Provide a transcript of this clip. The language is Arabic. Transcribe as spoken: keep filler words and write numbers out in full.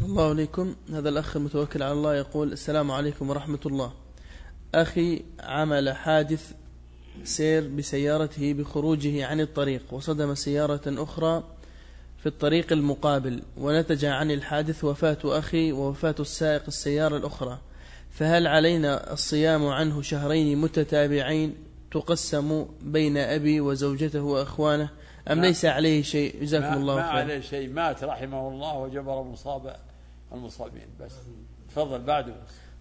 الله عليكم. هذا الأخ المتوكل على الله يقول: السلام عليكم ورحمة الله. أخي عمل حادث سير بسيارته بخروجه عن الطريق، وصدم سيارة أخرى في الطريق المقابل، ونتج عن الحادث وفاة أخي ووفاة السائق السيارة الأخرى، فهل علينا الصيام عنه شهرين متتابعين تقسم بين أبي وزوجته وأخوانه، أم ليس عليه شيء؟ جزاكم الله خير. ما عليه شيء، مات رحمه الله وجبر مصاب المصابين. بس تفضل بعده.